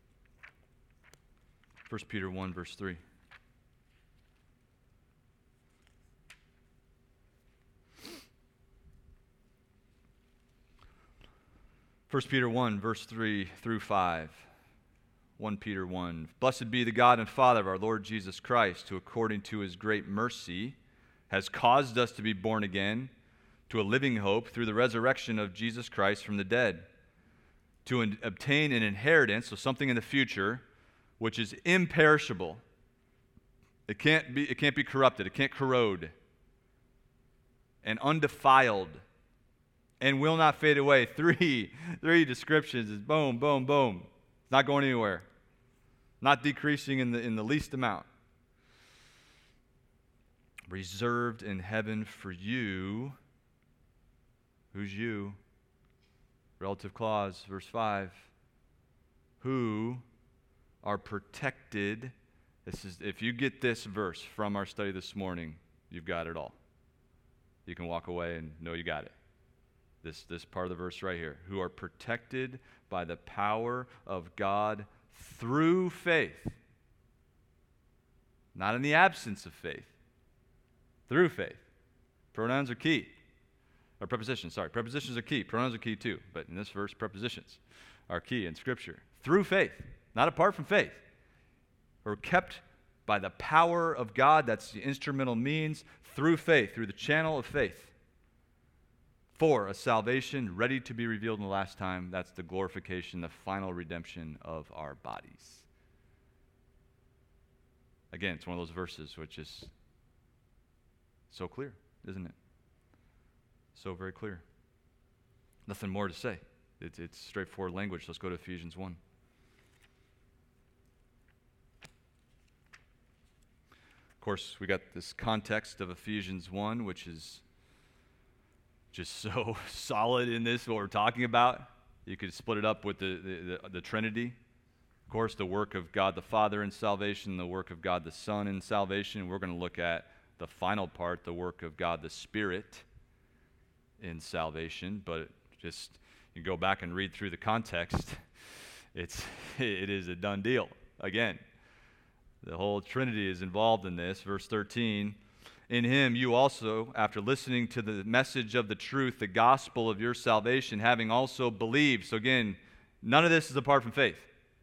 First Peter one, verse three. First Peter one, verse three through five. First Peter one. Blessed be the God and Father of our Lord Jesus Christ, who according to his great mercy has caused us to be born again to a living hope through the resurrection of Jesus Christ from the dead, to in- obtain an inheritance, so something in the future, which is imperishable. It can't be, it can't be corrupted. It can't corrode. And undefiled. And will not fade away. Three, three descriptions is boom, boom, boom. It's not going anywhere. Not decreasing in the in the least amount. Reserved in heaven for you. Who's you? Relative clause, verse five. Who are protected. This is, if you get this verse from our study this morning, you've got it all. You can walk away and know you got it. This, this part of the verse right here. Who are protected by the power of God through faith. Not in the absence of faith. Through faith. Pronouns are key. Or prepositions, sorry. Prepositions are key. Pronouns are key too. But in this verse, prepositions are key in Scripture. Through faith. Not apart from faith. We're kept by the power of God. That's the instrumental means. Through faith. Through the channel of faith. For a salvation ready to be revealed in the last time. That's the glorification, the final redemption of our bodies. Again, it's one of those verses which is so clear, isn't it? So very clear. Nothing more to say. It's, it's straightforward language. Let's go to Ephesians one. Of course, we got this context of Ephesians one, which is just so solid in this, what we're talking about. You could split it up with the, the, the, the Trinity. Of course, the work of God the Father in salvation, the work of God the Son in salvation. We're going to look at the final part, the work of God the Spirit in salvation. But just, you go back and read through the context, it's it is a done deal. Again, the whole Trinity is involved in this. Verse thirteen, In him you also, after listening to the message of the truth, the gospel of your salvation, having also believed. So again, none of this is apart from faith.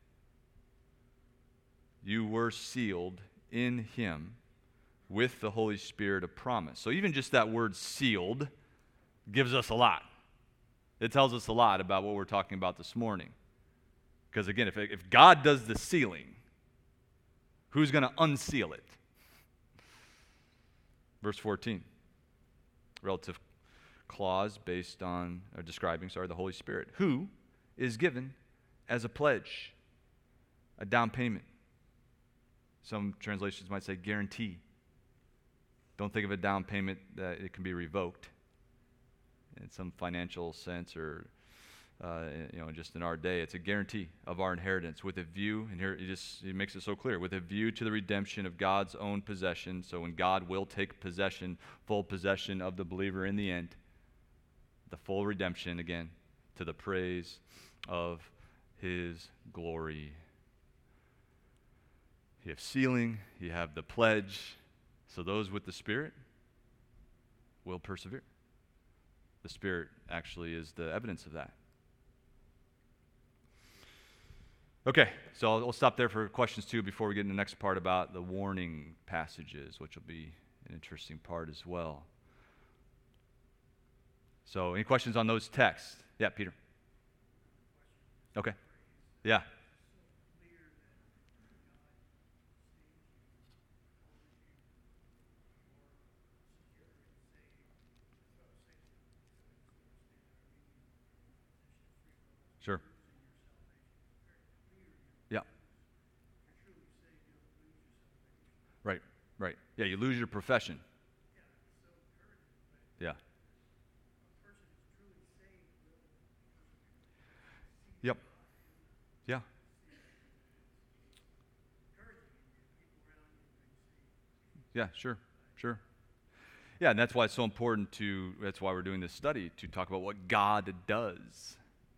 You were sealed in him with the Holy Spirit of promise. So even just that word sealed gives us a lot. It tells us a lot about what we're talking about this morning. Because again, if, if God does the sealing, who's going to unseal it? Verse fourteen, relative clause based on, or describing, sorry, the Holy Spirit, who is given as a pledge, a down payment. Some translations might say guarantee. Don't think of a down payment that it can be revoked in some financial sense or, uh, you know, just in our day. It's a guarantee of our inheritance with a view, and here it just it makes it so clear, with a view to the redemption of God's own possession. So when God will take possession, full possession of the believer in the end, the full redemption, again, to the praise of his glory. You have sealing, you have the pledge. So those with the Spirit will persevere. The Spirit actually is the evidence of that. Okay, so I'll, I'll stop there for questions too before we get into the next part about the warning passages, which will be an interesting part as well. So any questions on those texts? Yeah, Peter. Okay. Yeah. Sure. Yeah. Right, right. Yeah, you lose your profession. Yeah. Yep. Yeah. Yeah, sure, sure. Yeah, and that's why it's so important to, that's why we're doing this study, to talk about what God does.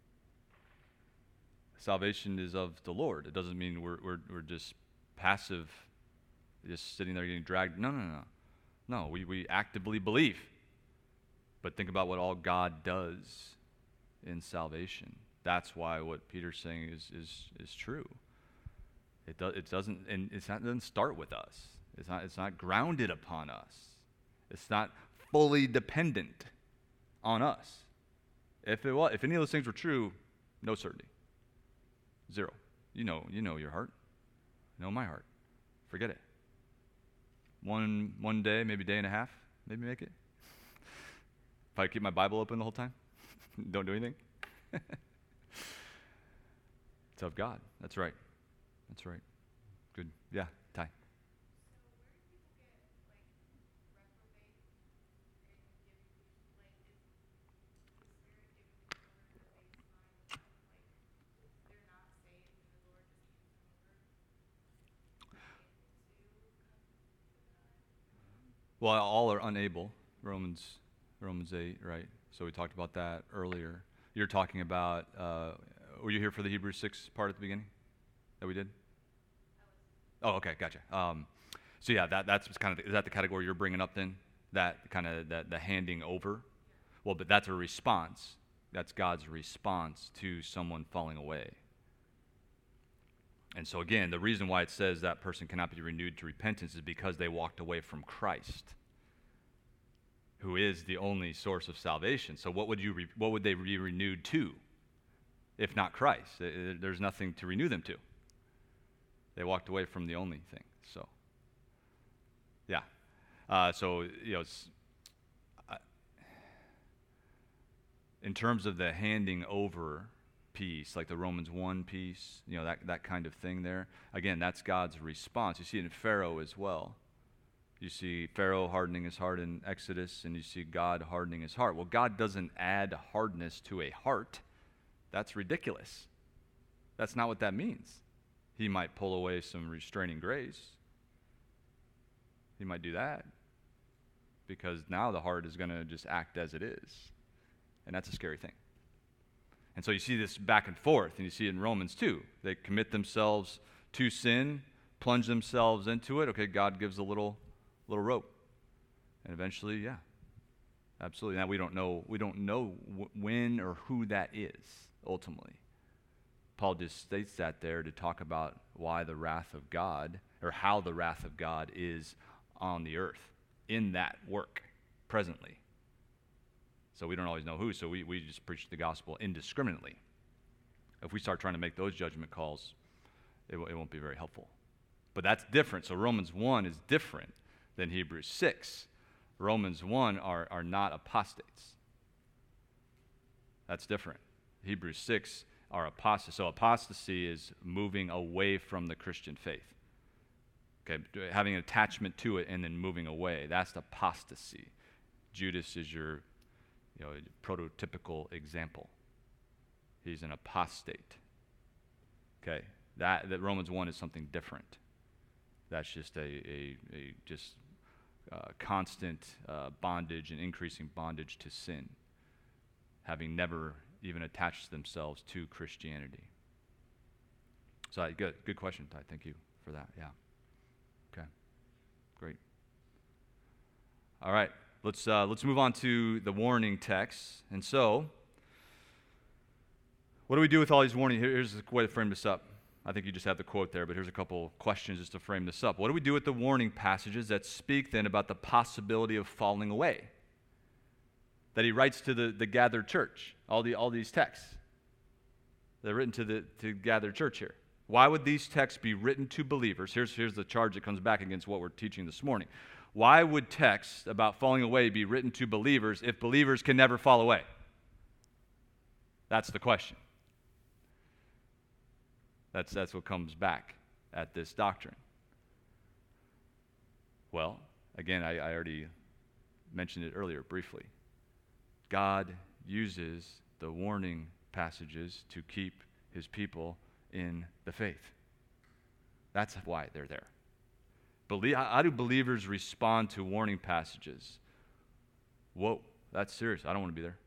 Salvation is of the Lord. It doesn't mean we're, we're, we're just passive, just sitting there getting dragged. No, no, no. No, we, we actively believe. But think about what all God does in salvation. That's why what Peter's saying is is, is true. It, do, it doesn't, and it's not, it doesn't start with us. It's not, it's not grounded upon us. It's not fully dependent on us. If it was, if any of those things were true, no certainty. Zero. You know, you know your heart. You know my heart. Forget it. One one day, maybe day and a half, maybe make it. If I keep my Bible open the whole time, don't do anything. It's of God. That's right. That's right. Good. Yeah, Ty. Well, all are unable. Romans, Romans eight, right? So we talked about that earlier. You're talking about. Uh, were you here for the Hebrews six part at the beginning that we did? Oh, okay, gotcha. Um, so yeah, that that's kind of is that the category you're bringing up then? That kind of that the handing over. Well, but that's a response. That's God's response to someone falling away. And so again, the reason why it says that person cannot be renewed to repentance is because they walked away from Christ, who is the only source of salvation. So what would you re- what would they be renewed to, if not Christ? There's nothing to renew them to. They walked away from the only thing. So, yeah. Uh, so you know, it's, uh, in terms of the handing over piece, like the Romans one piece, you know, that, that kind of thing there. Again, that's God's response. You see it in Pharaoh as well. You see Pharaoh hardening his heart in Exodus, and you see God hardening his heart. Well, God doesn't add hardness to a heart. That's ridiculous. That's not what that means. He might pull away some restraining grace. He might do that because now the heart is going to just act as it is. And that's a scary thing. And so you see this back and forth, and you see it in Romans too. They commit themselves to sin, plunge themselves into it. Okay, God gives a little, little rope. And eventually, yeah, absolutely. Now we don't know we don't know w- when or who that is ultimately. Paul just states that there to talk about why the wrath of God, or how the wrath of God is on the earth in that work presently. So we don't always know who, so we, we just preach the gospel indiscriminately. If we start trying to make those judgment calls, it, w- it won't be very helpful. But that's different. So Romans one is different than Hebrews six. Romans one are, are not apostates. That's different. Hebrews six are apostates. So apostasy is moving away from the Christian faith. Okay, having an attachment to it and then moving away. That's apostasy. Judas is your, you know, prototypical example. He's an apostate. Okay, that, that Romans one is something different. That's just a, a, a just uh, constant uh, bondage and increasing bondage to sin, having never even attached themselves to Christianity. So I, good, good question, Ty. Thank you for that. Yeah. Okay. Great. All right. Let's uh, let's move on to the warning text. And so, what do we do with all these warnings? Here, here's the way to frame this up. I think you just have the quote there, but here's a couple questions just to frame this up. What do we do with the warning passages that speak then about the possibility of falling away? That he writes to the, the gathered church, all the all these texts. They're written to the to gathered church here. Why would these texts be written to believers? Here's, here's the charge that comes back against what we're teaching this morning. Why would texts about falling away be written to believers if believers can never fall away? That's the question. That's, that's what comes back at this doctrine. Well, again, I, I already mentioned it earlier briefly. God uses the warning passages to keep his people in the faith. That's why they're there. Belie- how do believers respond to warning passages? Whoa, that's serious. I don't want to be there.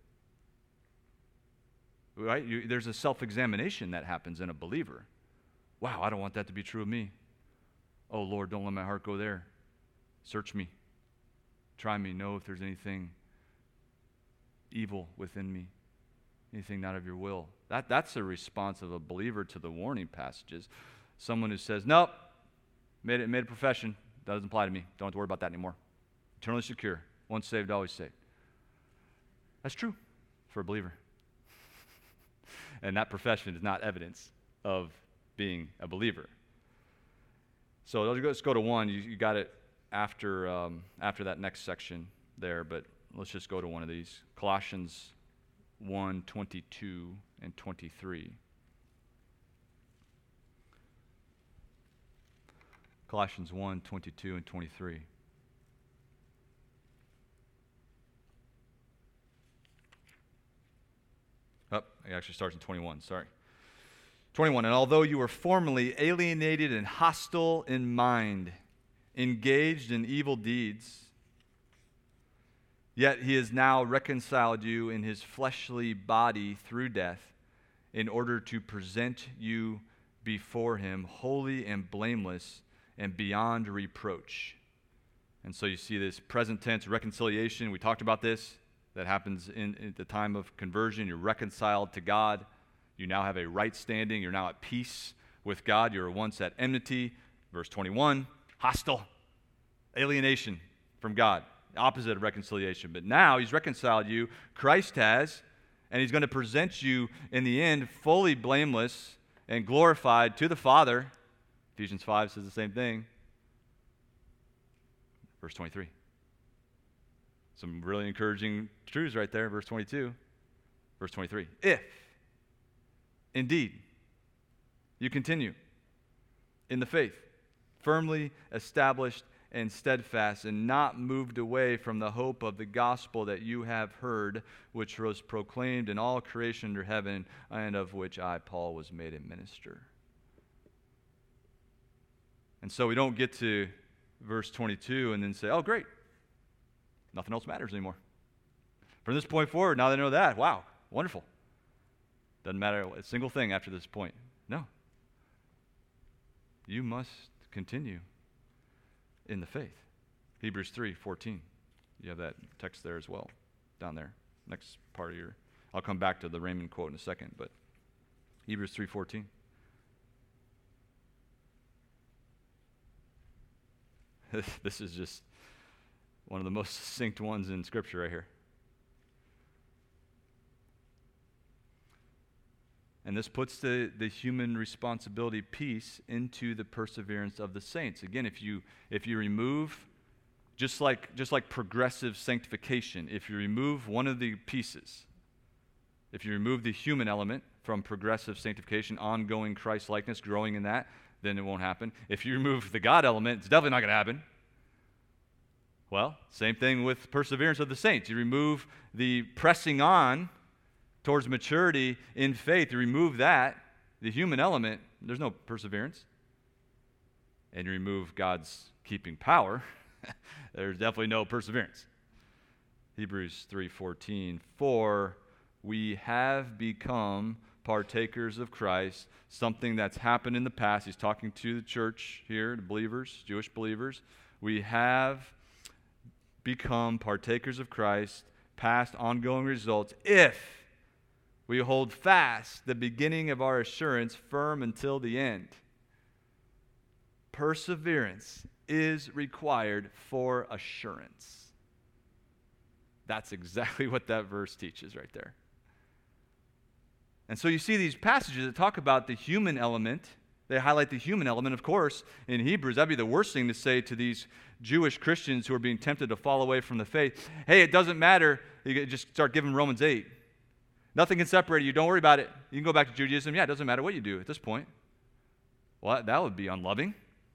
Right? You, there's a self-examination that happens in a believer. Wow, I don't want that to be true of me. Oh, Lord, don't let my heart go there. Search me. Try me. Know if there's anything evil within me, anything not of your will. That, that's the response of a believer to the warning passages. Someone who says, nope, made it, made a profession, that doesn't apply to me. Don't have to worry about that anymore. Eternally secure. Once saved, always saved. That's true for a believer. And that profession is not evidence of being a believer. So let's go to one. You, you got it after um, after that next section there, but let's just go to one of these. Colossians one, twenty-two and twenty-three. Colossians one, twenty-two and twenty-three. Oh, it actually starts in twenty-one, sorry. twenty-one, and although you were formerly alienated and hostile in mind, engaged in evil deeds, yet he has now reconciled you in his fleshly body through death, in order to present you before him holy and blameless and beyond reproach. And so you see this present tense reconciliation. We talked about this. That happens in, in the time of conversion. You're reconciled to God. You now have a right standing. You're now at peace with God. You were once at enmity. Verse twenty-one, hostile, alienation from God. Opposite of reconciliation. But now he's reconciled you. Christ has. And he's going to present you in the end fully blameless and glorified to the Father. Ephesians five says the same thing. Verse twenty-three. Some really encouraging truths right there. Verse twenty-two. Verse twenty-three. If, indeed, you continue in the faith, firmly established and steadfast, and not moved away from the hope of the gospel that you have heard, which was proclaimed in all creation under heaven, and of which I, Paul, was made a minister. And so we don't get to verse twenty-two and then say, oh, great. Nothing else matters anymore. From this point forward, now they know that, wow, wonderful. Doesn't matter a single thing after this point. No. You must continue in the faith. Hebrews three fourteen. You have that text there as well, down there, next part of your, I'll come back to the Raymond quote in a second, but Hebrews three fourteen. This is just one of the most succinct ones in Scripture right here. And this puts the, the human responsibility piece into the perseverance of the saints. Again, if you if you remove, just like just like progressive sanctification, if you remove one of the pieces, if you remove the human element from progressive sanctification, ongoing Christ-likeness, growing in that, then it won't happen. If you remove the God element, it's definitely not going to happen. Well, same thing with perseverance of the saints. You remove the pressing on towards maturity in faith, you remove that, the human element, there's no perseverance. And you remove God's keeping power, there's definitely no perseverance. Hebrews three fourteen, for we have become partakers of Christ, something that's happened in the past. He's talking to the church here, the believers, Jewish believers. We have become partakers of Christ, past ongoing results, if we hold fast the beginning of our assurance firm until the end. Perseverance is required for assurance. That's exactly what that verse teaches right there. And so you see these passages that talk about the human element. They highlight the human element, of course, in Hebrews. That'd be the worst thing to say to these Jewish Christians who are being tempted to fall away from the faith. Hey, it doesn't matter. You just start giving Romans eight. Nothing can separate you. Don't worry about it. You can go back to Judaism. Yeah, it doesn't matter what you do at this point. Well, that would be unloving.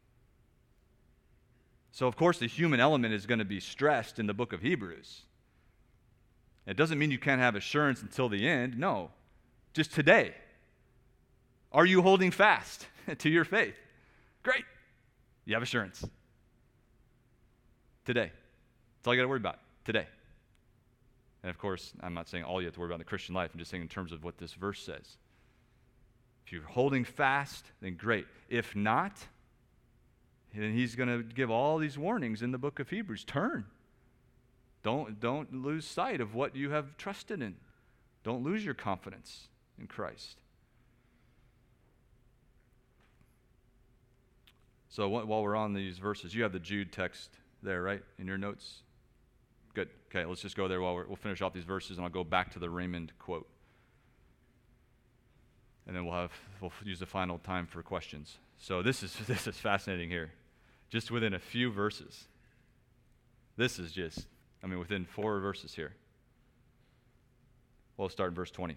So, of course, the human element is going to be stressed in the book of Hebrews. It doesn't mean you can't have assurance until the end. No. Just today. Are you holding fast to your faith? Great. You have assurance. Today. That's all you got to worry about. Today. And of course, I'm not saying all you have to worry about in the Christian life. I'm just saying in terms of what this verse says. If you're holding fast, then great. If not, then he's going to give all these warnings in the book of Hebrews. Turn. Don't, don't lose sight of what you have trusted in. Don't lose your confidence in Christ. So while we're on these verses, you have the Jude text there, right, in your notes? Good. Okay, let's just go there while we're, we'll finish off these verses, and I'll go back to the Raymond quote. And then we'll have we'll use the final time for questions. So this is this is fascinating here. Just within a few verses. This is just, I mean, within four verses here. We'll start in verse twenty.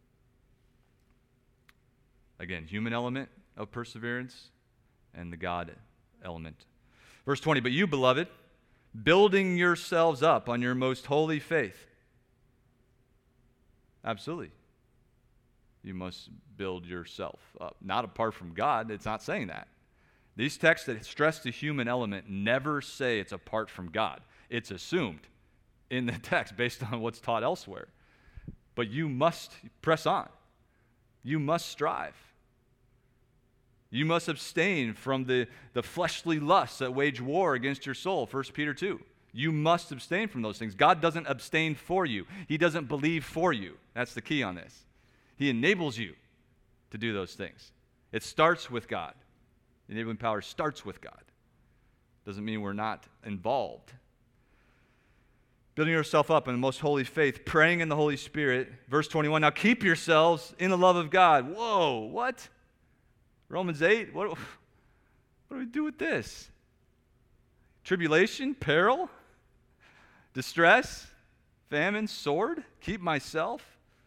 Again, human element of perseverance and the God element. Verse twenty, but you, beloved, building yourselves up on your most holy faith. Absolutely. You must build yourself up. Not apart from God. It's not saying that. These texts that stress the human element never say it's apart from God. It's assumed in the text based on what's taught elsewhere. But you must press on. You must strive. You must abstain from the, the fleshly lusts that wage war against your soul, First Peter two. You must abstain from those things. God doesn't abstain for you. He doesn't believe for you. That's the key on this. He enables you to do those things. It starts with God. The enabling power starts with God. Doesn't mean we're not involved. Building yourself up in the most holy faith, praying in the Holy Spirit. Verse twenty-one, now keep yourselves in the love of God. Whoa, what? Romans eight, what, what do we do with this? Tribulation, peril, distress, famine, sword, keep myself.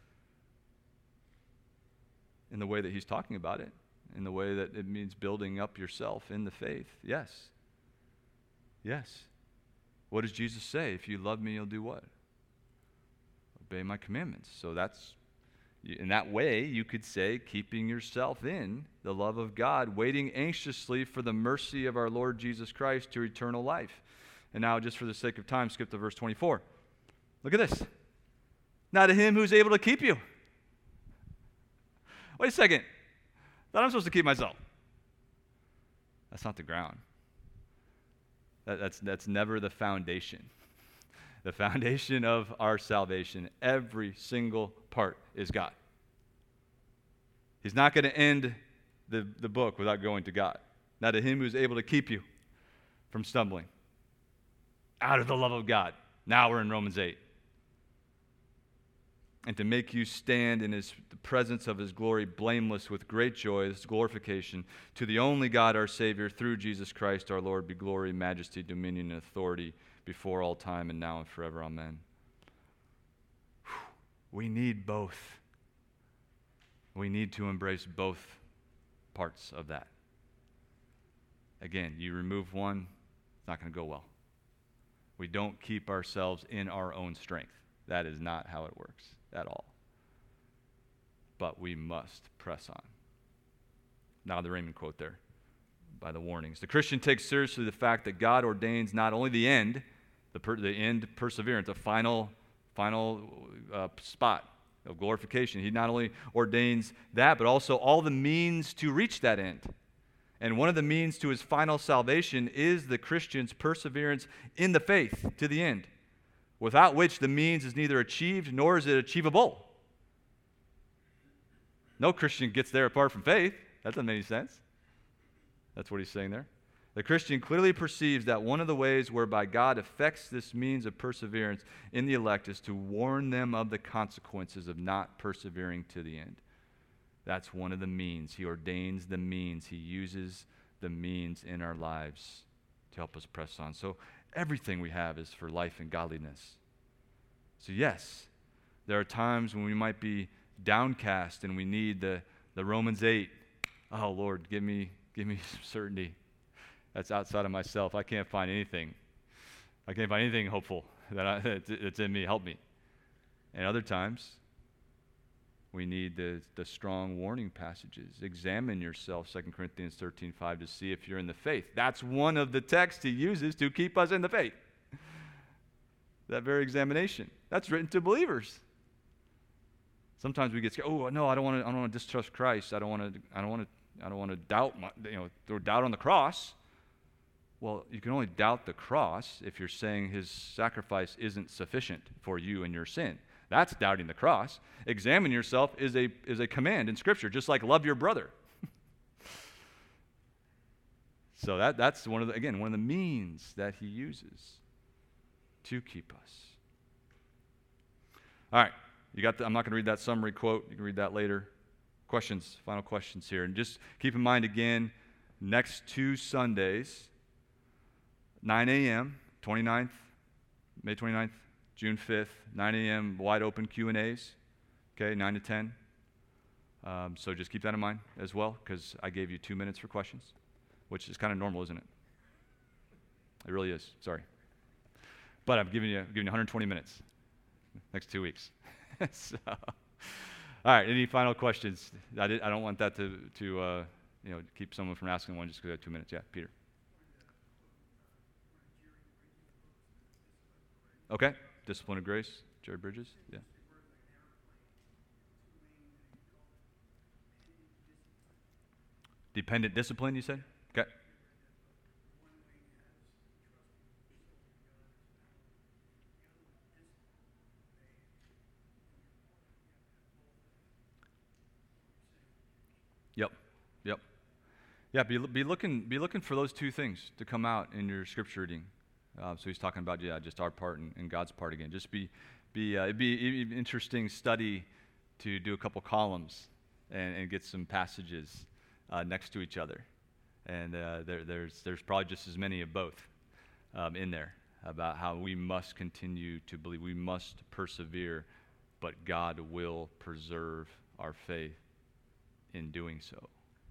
In the way that he's talking about it, in the way that it means building up yourself in the faith. Yes. Yes. What does Jesus say? If you love me, you'll do what? Obey my commandments. So that's, in that way, you could say, keeping yourself in the love of God, waiting anxiously for the mercy of our Lord Jesus Christ to eternal life. And now, just for the sake of time, skip to verse twenty-four. Look at this. Now to him who's able to keep you. Wait a second. Thought I'm supposed to keep myself. That's not the ground. That, that's, that's never the foundation. The foundation of our salvation, every single part, is God. He's not going to end the, the book without going to God. Now to him who is able to keep you from stumbling out of the love of God. Now we're in Romans eight. And to make you stand in his the presence of his glory blameless with great joy, this glorification, to the only God our Savior, through Jesus Christ our Lord, be glory, majesty, dominion, and authority before all time and now and forever. Amen. We need both. We need to embrace both parts of that. Again, you remove one, it's not going to go well. We don't keep ourselves in our own strength. That is not how it works at all. But we must press on. Now the Raymond quote there by the warnings. The Christian takes seriously the fact that God ordains not only the end, the, per, the end perseverance, the final, final uh, spot of glorification. He not only ordains that, but also all the means to reach that end. And one of the means to his final salvation is the Christian's perseverance in the faith to the end, without which the means is neither achieved nor is it achievable. No Christian gets there apart from faith. That doesn't make any sense. That's what he's saying there. The Christian clearly perceives that one of the ways whereby God affects this means of perseverance in the elect is to warn them of the consequences of not persevering to the end. That's one of the means. He ordains the means. He uses the means in our lives to help us press on. So everything we have is for life and godliness. So yes, there are times when we might be downcast and we need the, the Romans eight. Oh, Lord, give me, give me some certainty. That's outside of myself. I can't find anything. I can't find anything hopeful that I, that's in me. Help me. And other times, we need the, the strong warning passages. Examine yourself, Second Corinthians thirteen five, to see if you're in the faith. That's one of the texts he uses to keep us in the faith. That very examination. That's written to believers. Sometimes we get scared. Oh no, I don't want to. I don't want to distrust Christ. I don't want to. I don't want to. I don't want to doubt. My, you know, throw doubt on the cross. Well, you can only doubt the cross if you're saying his sacrifice isn't sufficient for you and your sin. That's doubting the cross. Examine yourself is a is a command in Scripture, just like love your brother. So that that's one of the again one of the means that he uses to keep us. All right, you got. The, I'm not going to read that summary quote. You can read that later. Questions, final questions here, and just keep in mind again, next two Sundays, nine a.m., twenty-ninth, May twenty-ninth. June fifth, nine a.m., wide open Q and A's, okay, nine to ten. Um, so just keep that in mind as well, because I gave you two minutes for questions, which is kind of normal, isn't it? It really is, sorry. But I'm giving you, I'm giving you one hundred twenty minutes next two weeks. So, all right, any final questions? I, did, I don't want that to, to uh, you know, keep someone from asking one just because I have two minutes. Yeah, Peter. Okay. Discipline of Grace, Jerry Bridges, yeah. Dependent discipline, you said? Okay. Yep, yep. Yeah, be, be looking be looking for those two things to come out in your scripture reading. Uh, so he's talking about, yeah, just our part and, and God's part again. Just be, be uh, it'd be, it'd be an interesting study to do a couple columns and, and get some passages uh, next to each other. And uh, there, there's, there's probably just as many of both um, in there about how we must continue to believe. We must persevere, but God will preserve our faith in doing so.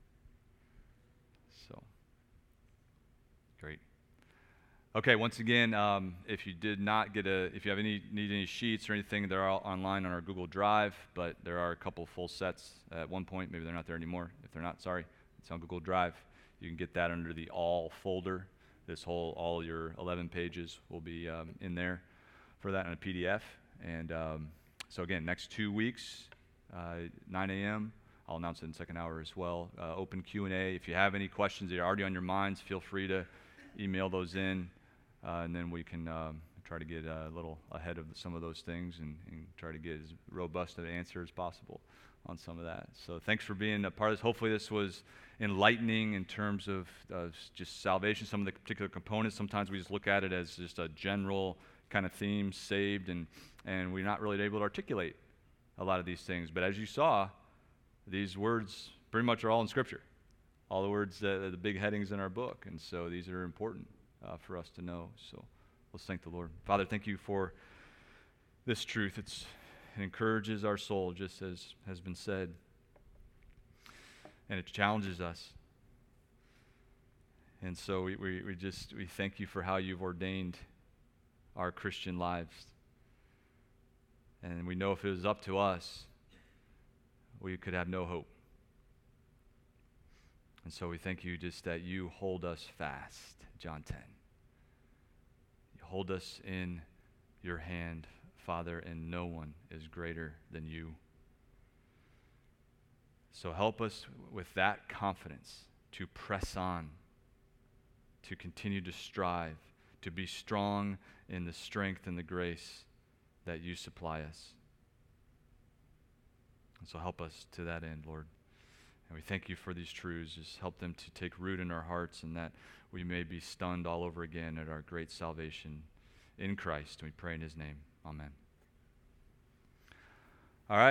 So, great. Okay, once again, um, if you did not get a, if you have any need any sheets or anything, they're all online on our Google Drive, but there are a couple full sets at one point. Maybe they're not there anymore. If they're not, sorry, it's on Google Drive. You can get that under the All folder. This whole, all your eleven pages will be um, in there for that in a P D F. And um, so again, next two weeks, uh, nine a.m., I'll announce it in the second hour as well. Uh, open Q and A. If you have any questions that are already on your minds, feel free to email those in. Uh, and then we can um, try to get a little ahead of some of those things and, and try to get as robust an answer as possible on some of that. So thanks for being a part of this. Hopefully this was enlightening in terms of uh, just salvation, some of the particular components. Sometimes we just look at it as just a general kind of theme, saved, and, and we're not really able to articulate a lot of these things. But as you saw, these words pretty much are all in Scripture. All the words, uh, the big headings in our book. And so these are important uh, for us to know. So let's thank the Lord. Father, thank you for this truth. It's, it encourages our soul, just as has been said. And it challenges us. And so we, we, we just, we thank you for how you've ordained our Christian lives. And we know if it was up to us, we could have no hope. And so we thank you just that you hold us fast, John ten. You hold us in your hand, Father, and no one is greater than you. So help us with that confidence to press on, to continue to strive, to be strong in the strength and the grace that you supply us. And so help us to that end, Lord. And we thank you for these truths. Just help them to take root in our hearts and that we may be stunned all over again at our great salvation in Christ. We pray in his name. Amen.